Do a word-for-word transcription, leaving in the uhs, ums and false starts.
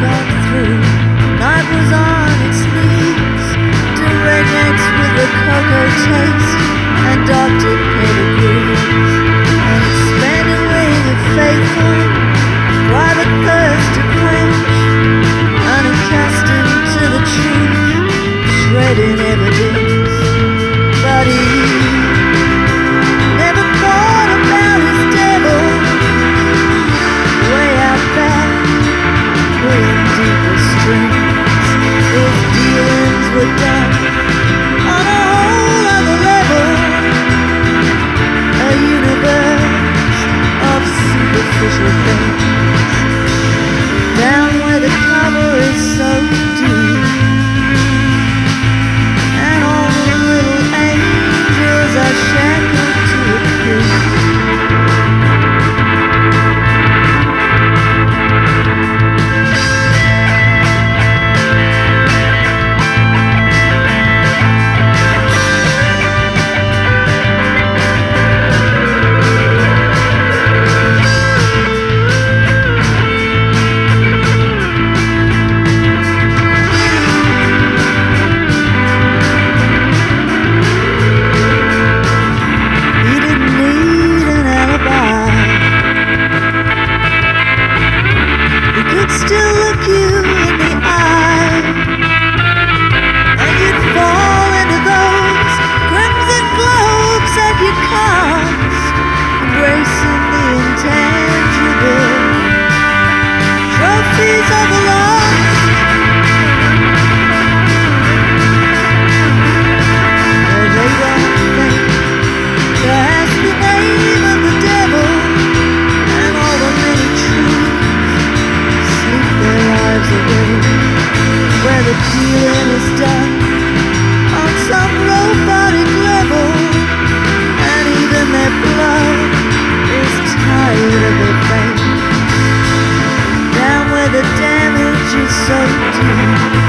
gone through. Night was on its knees to rednecks with a cocoa taste and doctored pedigrees, and expanded wing of faithful private thirst to quench, unaccustomed to the truth, shredding evidence. But he never thought about his devil way out back, pulling deeper strings. His dealings were done on a whole other level, a universe of superficial things, down where the cover is so deep, and all the little angels are shackled to a tree. Still look you in the eye, and you'd fall into those crimson globes that you cast, embracing the intangible trophies of the lost. Where they don't think to ask the name of the devil and all the many truths their lives away, where the dealing is done on some robotic level, and even their blood is tired of their fame, down where the damage is so deep.